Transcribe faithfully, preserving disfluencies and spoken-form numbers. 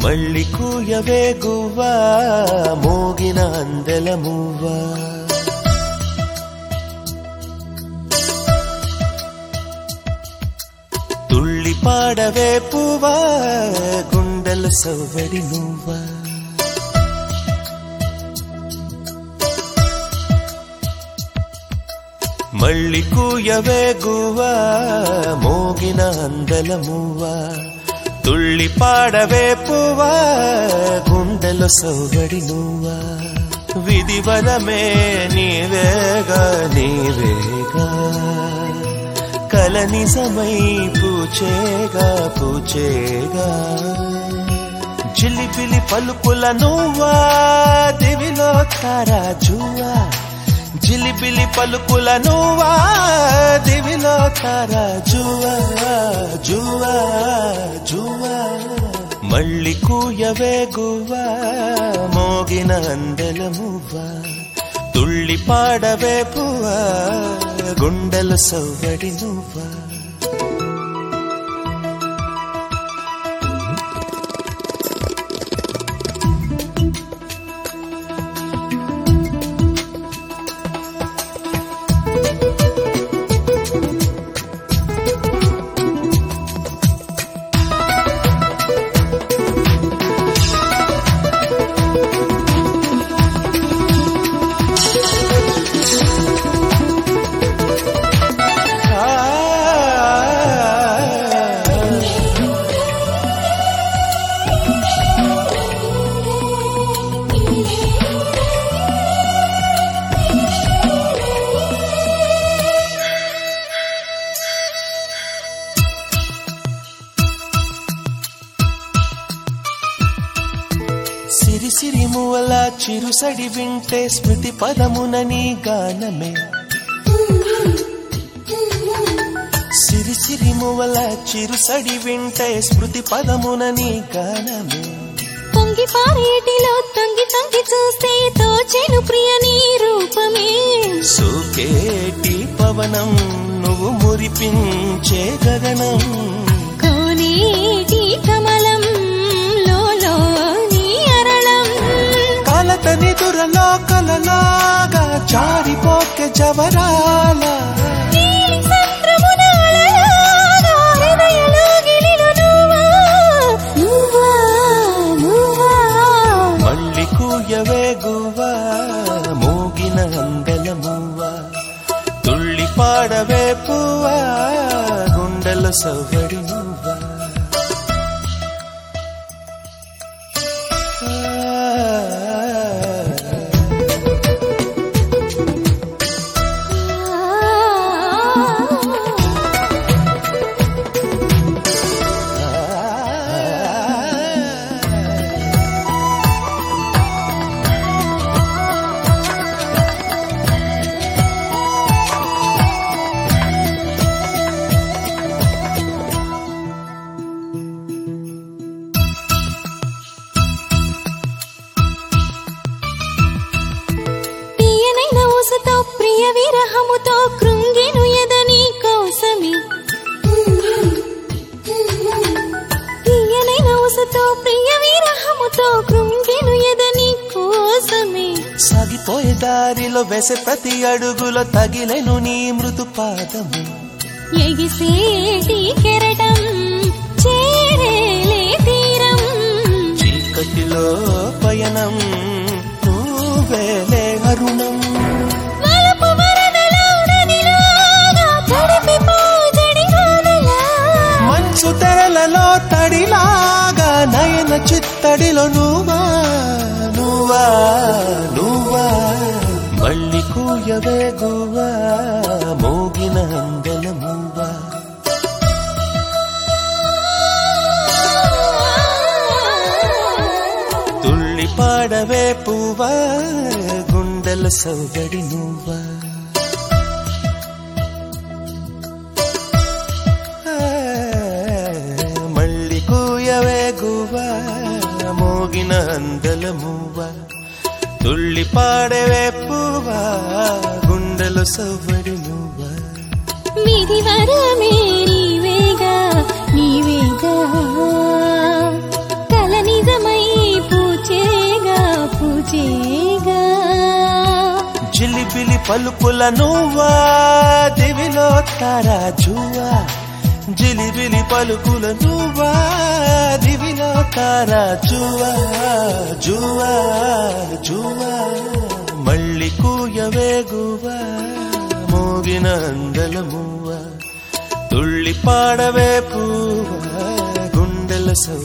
మళ్ళీ కూయవే గువ్వా మోగిన అందెల మువ్వా తుళ్ళి పాడవే పువ్వా గుండెల సవ్వడి నువ్వా మళ్ళీ కూయవే గువ్వా మోగిన అందెల మువ్వా తుళ్ళి పాడవే పువ్వా గుండెల సవ్వడి నువ్వా విధివరమే నీవేగా నీవేగా కల నిజమై పూచేగా పూచేగా జిలిబిలి పలుకుల నువ్వా దివిలో తారాజువా జిలిబిలి పలుకుల నువ్వా దివిలో తారాజువా జువా జువా మళ్ళీ కూయవే గువ్వా మోగిన అందెల మువ్వా తుళ్ళి పాడవే పువ్వా గుండెల సవ్వడి నువ్వా సిరి సిరి మువల చిరుసడి వింటే స్మృతి పదమున నీ గానమే సిరి సిరి మువల చిరుసడి వింటే స్మృతి పదమున నీ గానమే పొంగి పారేటిలో తొంగి తొంగి చూస్తే తోచెను ప్రియ నీ రూపమే సోకేటి పవనం నువ్వు మురిపించే గగనం కోనేటి కమలం కలతని దురలో కలలాగా జారిపోకే జవరాల మళ్ళీ కూయవే గువ్వా మోగిన అందెల మువ్వా తుళ్ళి పాడవే పువ్వా గుండెల సవ్వడి నువ్వా ప్రియ విరహముతో కృంగిను ఎదని కోసమే తీయనైన ఊసతో ప్రియ విరహముతో కృంగిను ఎదని కోసమే సాగిపోయే దారిలో వేసే ప్రతి అడుగులో తగిలెను నీ మృదు పాదము ఎగిసేటి కెరటం చేరేలే తీరం చీకటిలో పయనం నువ్వేలే అరుణం మంచు తెరలలో తడిలాగా నయన చిత్తడిలో నువ్వా నువ్వా నువ్వా మళ్ళీ కూయవే గువ్వా మోగిన అందెల మువ్వా తుళ్ళి పాడవే పువ్వా గుండెల సవ్వడి నువ్వా మోగిన అందెల మువ్వా తుళ్ళి పాడవే పువ్వా గుండెల సవ్వడి నువ్వా విధి వరమే నీవేగా నీవేగా కల నిజం జిలిబిలి పలుకుల నువ్వా దివిలో తారా జువా జిలిబిలి పలుకుల నువ్వా దివిలో తారా జువా జువా జువా మళ్ళీ కూయవేగువా మోగిన అందల మువ్వ తుళ్ళి పాడవే పూవా గుండెల సౌ